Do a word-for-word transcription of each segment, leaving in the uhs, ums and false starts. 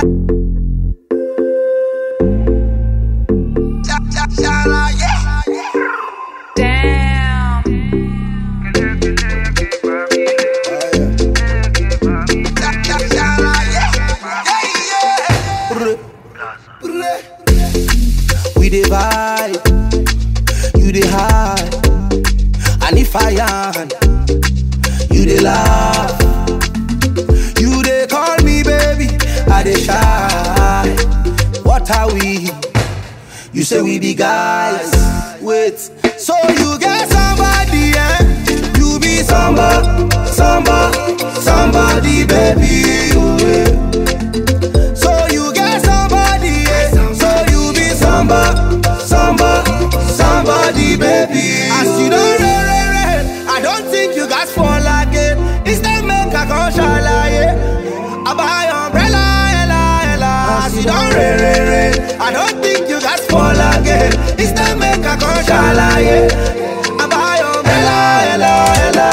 We dey vibe, you dey high, and if I am, you dey laugh. You dey call me baby, I dey shy. What are we? You say we be guys. Wait, so you get somebody, eh? You be somebody, somebody, somebody, baby. Oh, yeah. So you get somebody, eh? So you be somebody, somebody, somebody, baby. As you don't rain, rain, rain, I don't think you guys fall again. Instead make a conshala, yeah. I buy umbrella, ella, ella. As you don't rain, rain, rain, I don't think you guys fall again. Instead make a conshala, yeah. I buy umbrella, ella, ella.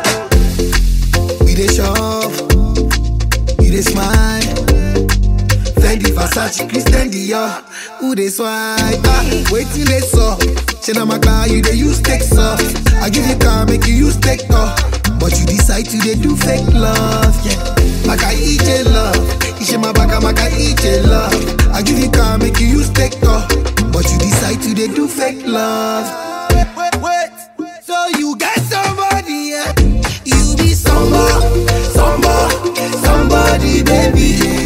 We dey shove, we dey smile. Fendi, Versace, Christian Dior. Who dey swipe? Ah, waiting they saw. Shena my car, you dey use take soft. I give you car, make you use take off. But you decide to dey do fake love, yeah. Maka ije love, ishe my baka maka ije love. I give you car, make you use take off. But you decide to dey do fake love. Wait, wait, wait. So you get somebody, yeah. You be somebody, somebody, somebody, baby.